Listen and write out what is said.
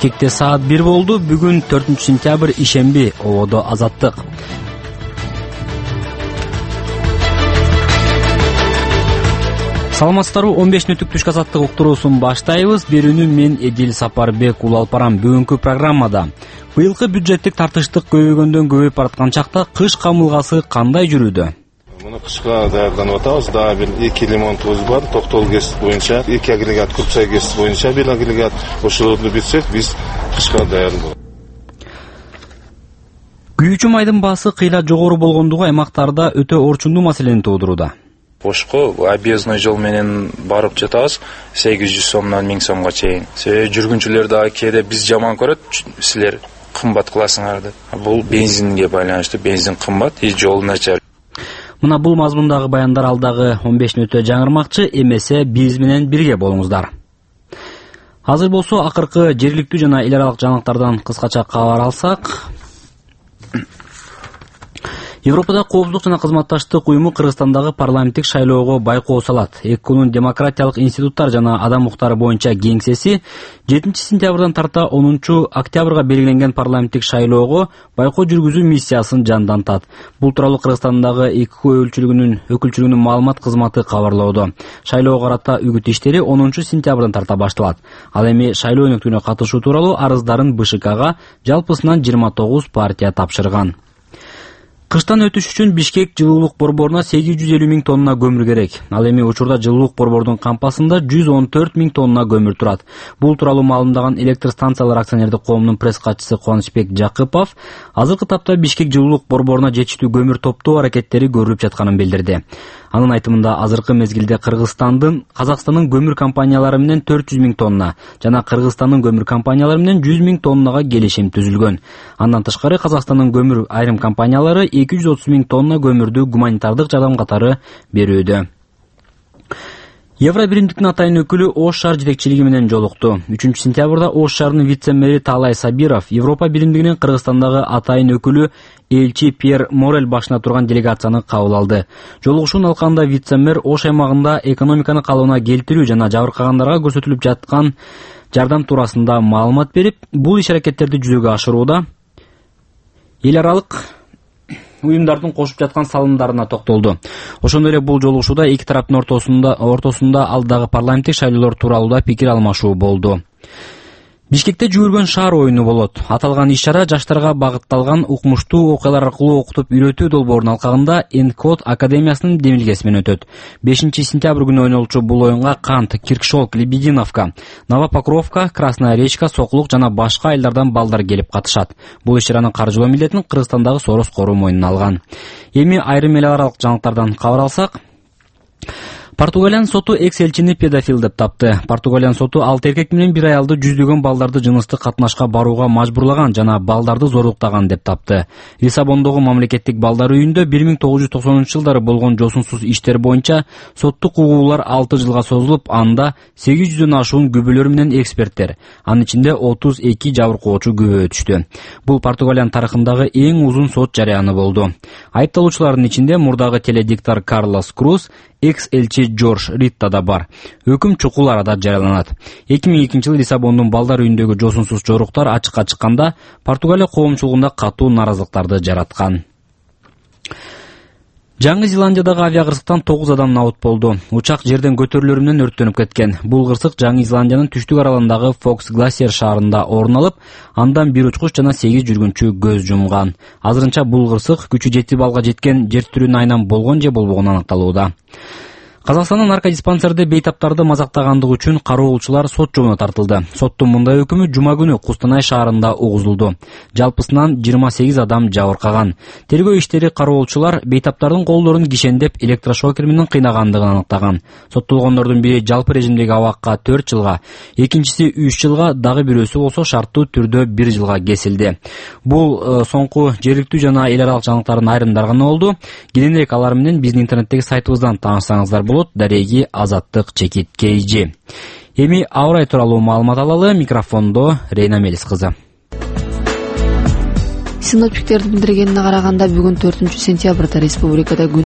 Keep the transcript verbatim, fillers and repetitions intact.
Бишкекте саат бир болду. Бүгүн төртүнчү сентябрь ишемби. Ободо Азаттык. Саламатсыздарбы? он беш мүнөттүк түшкү азаттык уктуруусун баштайбыз. Берүүнү мен Эдил Сапарбек улуу алпарам. Бүгүнкү программада быйылкы бюджеттик тартыштык көбөйгөндөн көбөйүп бараткан чакта кыш камылгасы кандай жүрүүдө? Муну кышка даярданып атабыз. Дагы бир эки ремонтубуз бар. Токтол ГЭС боюнча эки агрегат, Курчай ГЭС боюнча бир агрегат. Ошолорду бүтсөк, биз кышка даяр болобуз. Күйүүчү майдын баасы кыйла жогору болгондугу аймактарда өтө орчундуу маселени туудурууда. Ошко объездной жол менен барып жатабыз сегиз жүз сомдон миң сомго чейин. Себеби жүргүнчүлөр дагы кээде биз жаман көрөт, силер кымбат кыласыңар деп. Бул бензинге байланыштуу, бензин кымбат, и жол начар. Мына бул мазмундагы баяндар алдагы он беш мүнөттө жаңырмакчы, эмесе биз менен бирге болуңуздар. Азыр болсо акыркы жергиликтүү жана эл аралык жаңылыктардан кыскача кабар алсак, Европада коопсуздук жана кызматташтык уюму Кыргызстандагы парламенттик шайлоого байкоо салат. ЭКОнун демократиялык институттар жана адам укуктары боюнча кеңсеси жетинчи сентябрдан тарта онунчу октябрга белгиленген парламенттик шайлоого байкоо жүргүзүү миссиясын жандантат. Бул тууралуу Кыргызстандагы ЭКО өлчүлүгүнүн өкүлчүлүгүнүн маалымат кызматы кабарлоодо. Шайлоого карата үгүт иштери онунчу сентябрдан тарта башталат. Ал эми шайлоо өнөктүгүнө катышуу тууралуу арыздарын БШКга жалпысынан жыйырма тогуз партия тапшырган. Кыштан өтүш үчүн Бишкек жылуулук борборуна сегиз жүз элүү миң тонна көмүр керек. Ал эми учурда жылуулук борбордун кампасында жүз он төрт миң тонна көмүр турат. Бул тууралуу маалымдаган электр станциялар акционердик коомунун пресс катчысы Кубанычбек Жакыпов азыркы тапта Бишкек жылуулук борборуна жетиштүү көмүр топтоо аракеттери көрүлүп жатканын билдирди. Анын айтымында азыркы мезгилде Кыргызстандын, Казакстандын көмүр компаниялары менен төрт жүз миң тонна жана Кыргызстандын көмүр компаниялары менен жүз миң тоннага келишим түзүлгөн. Андан тышкары Казакстандын көмүр айрым компаниялары эки жүз отуз миң тонна көмүрдү гуманитардык жардам катары берүүдө. Евро биримдиктин атайын өкүлү Ош шаар жетекчилиги менен жолукту. үчүнчү сентябрда Ош шаарынын вице-мэри Таалай Сабиров Европа биримдигинин Кыргызстандагы атайын өкүлү элчи Пьер Морель башына турган делегацияны кабыл алды. Жолугушуунун алкагында вице-мэр Ош аймагында экономиканы калыбына келтирүү жана жабыркагандарга көрсөтүлүп жаткан жардам туурасында маалымат берип, бул иш-аракеттерди жүзөгө ашырууда эл аралык уюмдардын кошуп жаткан салымдарына токтолду. Ошондой эле бул жолугушууда эки тараптын ортосунда ортосунда алдагы парламенттик шайлоолор тууралуу да пикир алмашуу болду. Бишкекте жүгүргөн шаар оюну болот. Аталган иш-чара жаштарга багытталган укмуштуу окуялар аркылуу окутуп үйрөтүү долбоорунун алкагында Энкод академиясынын демилгеси менен өтөт. бешинчи сентябрь күнү ойнолчу бул оюнга Кант, Киркшолк, Лебединовка, Новопокровка, Красная Речка, Сокулук жана башка айылдардан балдар келип катышат. Бул иш-чаранын каржылоо милдетин Кыргызстандагы Сорос Кору мойнуна алган. Эми айрым эл аралык жаңылыктардан кабар алсак, Португалиянын соту экс-элчини педофил деп тапты. Португалиянын соту алты эркек менен бир аялды жүздөгөн балдарды жыныстык катнашка барууга мажбурлаган жана балдарды зорлуктаган деп тапты. Лиссабондогу мамлекеттик балдар үйүндө бир миң тогуз жүз токсонунчу жылдары болгон жосунсуз иштер боюнча соттук угуулар алты жылга созулуп, анда сегиз жүздөн ашуун күбөлөр менен эксперттер, анын ичинде отуз эки жабыркоочу күбө өтүштү. Бул Португалиянын тарыхындагы эң узун сот жарыяны болду. Айыпталуучулардын ичинде мурдагы теледиктор Карлос Круз, экс-элчи Джордж Ритта да бар. Өкүм чукул арада жарыяланат. эки миң экинчи жылы Лиссабондун балдар үйүндөгү жосунсуз жоруктар ачыкка чыкканда Португалия коомчулугунда катуу наразылыктарды жараткан. Жаңы Зеландиядагы авиакырсыктан тогуз адам набыт болду. Учак жерден көтөрүлөрү менен өрттөнүп кеткен. Бул кырсык Жаңы Зеландиянын түштүк аралындагы Фокс Гласиер шаарында орун алып, андан бир учкуч жана сегиз жүргүнчү көз жумган. Азырынча бул кырсык күчү жети балга жеткен жер тирүүнүн айынан болгон же болбогону аныкталууда. Казакстандын наркодиспансерде бейтаптарды мазактагандыгы үчүн кароолчулар сот жообуна тартылды. Соттун мындай өкүмү жума күнү Кустанай шаарында угузулду. Жалпысынан жыйырма сегиз адам жабыркаган. Тергөө иштери кароолчулар бейтаптардын колдорун кишендеп электрошокер менен кыйнагандыгын аныктаган. Соттолгондордун бири жалпы режимдеги абакка төрт жылга, экинчиси үч жылга, дагы бирөөсү болсо шарттуу түрдө бир жылга кесилди. Бул э, соңку жергиликтүү жана эл аралык жаңылыктардын айрымдары гана болду. Кийинирээк алар менен биздин интернеттеги сайтыбыздан таанышсаңыздар болот. Дареги Азаттык Чекит Кейжи. Эми ауа-райы тууралуу маалымат алалы. Микрофондо Рейна Мелис кызы. Синоптиктердин билдиргенине караганда бүгүн төртүнчү сентябрда республикада күн